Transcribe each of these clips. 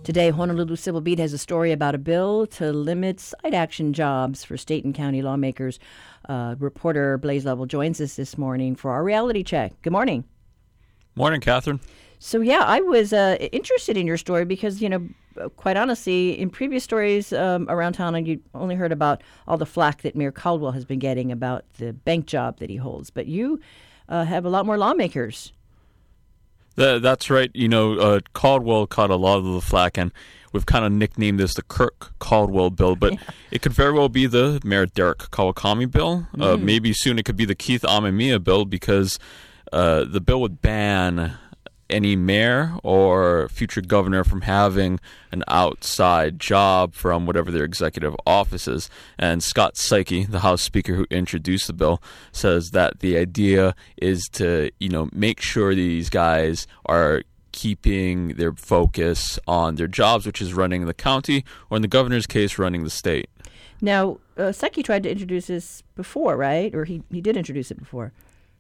Today, Honolulu Civil Beat has a story about a bill to limit side action jobs for state and county lawmakers. Reporter Blaze Lovell joins us this morning for our reality check. Good morning. Morning, Catherine. So, I was interested in your story because, quite honestly, in previous stories around town, you only heard about all the flack that Mayor Caldwell has been getting about the bank job that he holds. But you have a lot more lawmakers. That's right. Caldwell caught a lot of the flack, and we've kind of nicknamed this the Kirk Caldwell bill, but it could very well be the Mayor Derek Kawakami bill. Maybe soon it could be the Keith Amemiya bill, because the bill would ban any mayor or future governor from having an outside job from whatever their executive office is. And Scott Saiki, the House Speaker who introduced the bill, says that the idea is to, make sure these guys are keeping their focus on their jobs, which is running the county, or in the governor's case, running the state. Now, Saiki tried to introduce this before, right? Or he did introduce it before.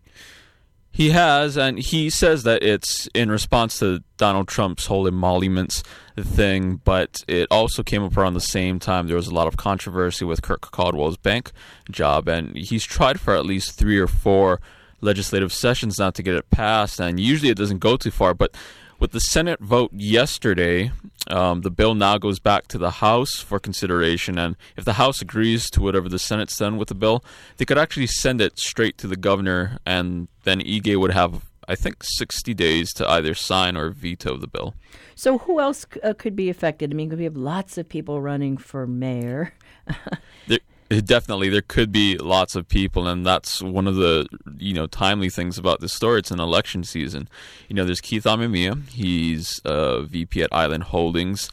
He has, and he says that it's in response to Donald Trump's whole emoluments thing, but it also came up around the same time. There was a lot of controversy with Kirk Caldwell's bank job, and he's tried for at least 3 or 4 legislative sessions now to get it passed, and usually it doesn't go too far. But with the Senate vote yesterday, the bill now goes back to the House for consideration, and if the House agrees to whatever the Senate's done with the bill, they could actually send it straight to the governor, and then Ige would have, I think, 60 days to either sign or veto the bill. So who else could be affected? I mean, we have lots of people running for mayor. Definitely, there could be lots of people, and that's one of the timely things about this story. It's an election season. There's Keith Amemiya. He's VP at Island Holdings.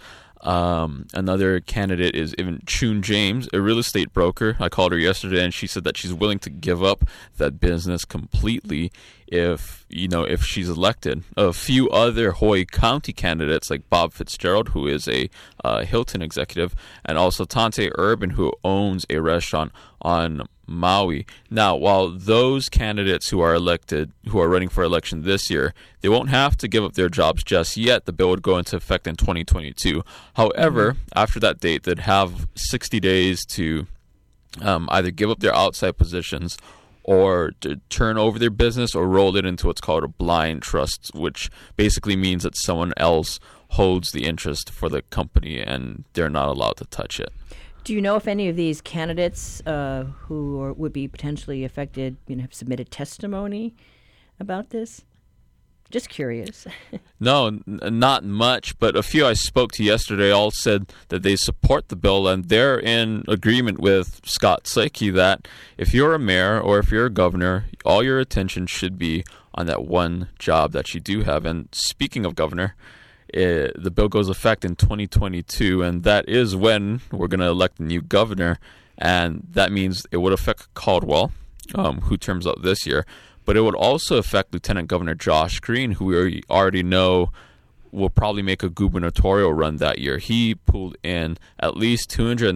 Another candidate is even Chun James, a real estate broker. I called her yesterday, and she said that she's willing to give up that business completely if she's elected. A few other Hawaii County candidates, like Bob Fitzgerald, who is a Hilton executive, and also Tante Urban, who owns a restaurant on Maui. Now, while those candidates who are running for election this year, they won't have to give up their jobs just yet. The bill would go into effect in 2022. However, after that date, they'd have 60 days to either give up their outside positions or to turn over their business or roll it into what's called a blind trust, which basically means that someone else holds the interest for the company and they're not allowed to touch it. Do you know if any of these candidates who would be potentially affected, have submitted testimony about this? Just curious. No, not much, but a few I spoke to yesterday all said that they support the bill, and they're in agreement with Scott Saiki that if you're a mayor or if you're a governor, all your attention should be on that one job that you do have. And speaking of governor, the bill goes effect in 2022, and that is when we're going to elect a new governor, and that means it would affect Caldwell, who terms out this year, but it would also affect Lieutenant Governor Josh Green, who we already know will probably make a gubernatorial run that year. He pulled in at least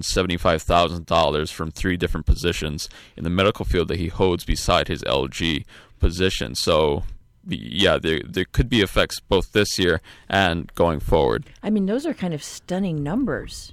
$275,000 from 3 different positions in the medical field that he holds beside his LG position. So yeah, there could be effects both this year and going forward. I mean, those are kind of stunning numbers.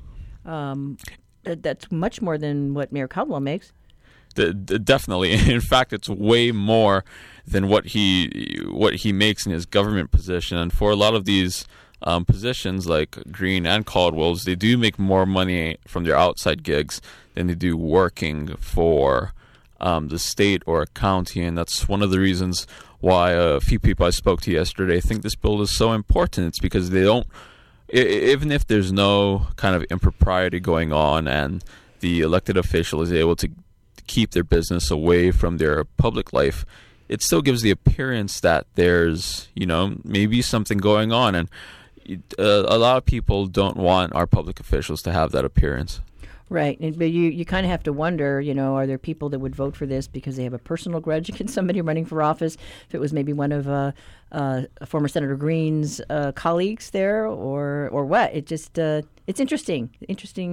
That's much more than what Mayor Caldwell makes. Definitely. In fact, it's way more than what he makes in his government position. And for a lot of these positions, like Green and Caldwell's, they do make more money from their outside gigs than they do working for the state or a county. And that's one of the reasons why a few people I spoke to yesterday think this bill is so important. It's because they don't, even if there's no kind of impropriety going on and the elected official is able to keep their business away from their public life, it still gives the appearance that there's, maybe something going on. And a lot of people don't want our public officials to have that appearance. Right. But you kind of have to wonder, are there people that would vote for this because they have a personal grudge against somebody running for office? If it was maybe one of former Senator Green's colleagues there or what? It just, it's interesting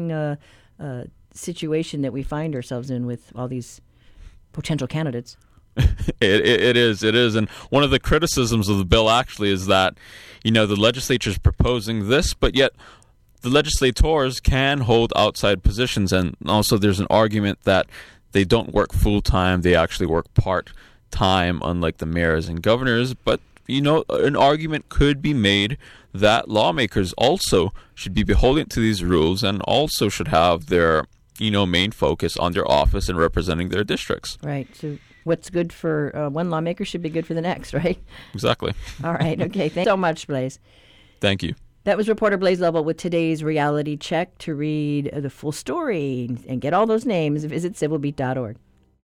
situation that we find ourselves in with all these potential candidates. It is, and one of the criticisms of the bill actually is that, the legislature is proposing this, but yet the legislators can hold outside positions, and also there's an argument that they don't work full time; they actually work part time, unlike the mayors and governors. But an argument could be made that lawmakers also should be beholden to these rules and also should have their main focus on their office and representing their districts. Right. So what's good for one lawmaker should be good for the next, right? Exactly. All right. Okay. Thanks so much, Blaise. Thank you. That was reporter Blaise Lovell with today's reality check. To read the full story and get all those names, visit civilbeat.org.